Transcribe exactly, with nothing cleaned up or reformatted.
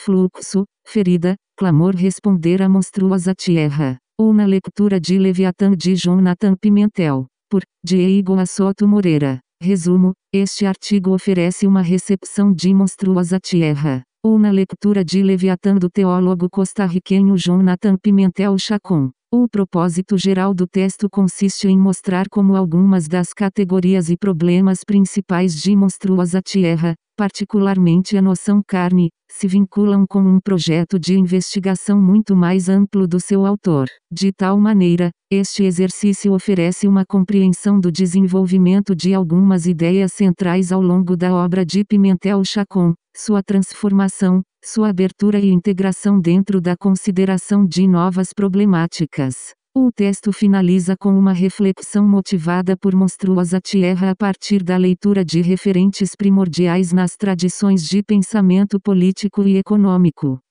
fluxo, ferida, clamor responder a monstruosa tierra. Uma leitura de Leviatã de Jonathan Pimentel, por Diego Assoto Moreira. Resumo: este artigo oferece uma recepção de monstruosa tierra. Uma leitura de Leviatã do teólogo costarriquenho Jonathan Pimentel Chacon. O propósito geral do texto consiste em mostrar como algumas das categorias e problemas principais de monstruosa tierra, particularmente a noção carne, se vinculam com um projeto de investigação muito mais amplo do seu autor. De tal maneira, este exercício oferece uma compreensão do desenvolvimento de algumas ideias centrais ao longo da obra de Pimentel Chacon, sua transformação, sua abertura e integração dentro da consideração de novas problemáticas. O texto finaliza com uma reflexão motivada por monstruosa tierra a partir da leitura de referentes primordiais nas tradições de pensamento político e econômico.